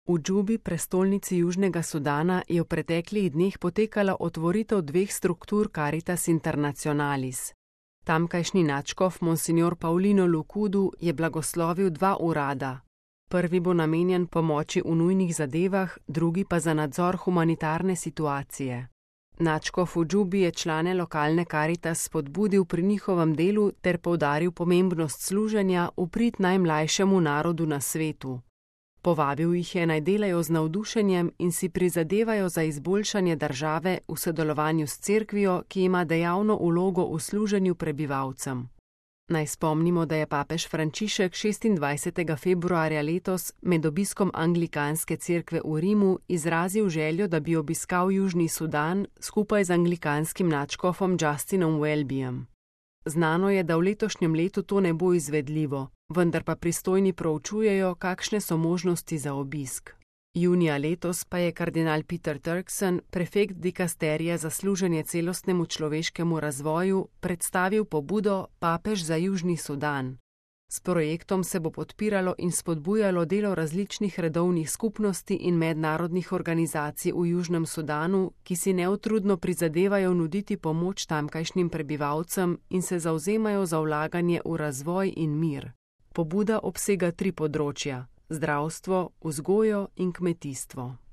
V Džubi, prestolnici Južnega Sudana, je v preteklih dneh potekala otvoritev dveh struktur Caritas Internationalis. Tamkajšnji nadškof Monsignor Paulino Lukudu je blagoslovil dva urada. Prvi bo namenjen pomoči v nujnih zadevah, drugi pa za nadzor humanitarne situacije. Nadškof v Džubi je člane lokalne Caritas spodbudil pri njihovem delu ter poudaril pomembnost služenja v prid najmlajšemu narodu na svetu. Povabil jih je, naj delajo z navdušenjem in si prizadevajo za izboljšanje države v sodelovanju s cerkvijo, ki ima dejavno vlogo v služenju prebivalcem. Naj spomnimo, da je papež Frančišek 26. februarja letos med obiskom anglikanske cerkve v Rimu izrazil željo, da bi obiskal Južni Sudan skupaj z anglikanskim nadškofom Justinom Welbyjem. Znano je, da v letošnjem letu to ne bo izvedljivo, vendar pa pristojni proučujejo, kakšne so možnosti za obisk. Junija letos pa je kardinal Peter Turkson, prefekt dikasterija za služenje celostnemu človeškemu razvoju, predstavil pobudo Papež za Južni Sudan. S projektom se bo podpiralo in spodbujalo delo različnih redovnih skupnosti in mednarodnih organizacij v Južnem Sudanu, ki si neutrudno prizadevajo nuditi pomoč tamkajšnjim prebivalcem in se zavzemajo za vlaganje v razvoj in mir. Pobuda obsega 3 področja: zdravstvo, vzgojo in kmetijstvo.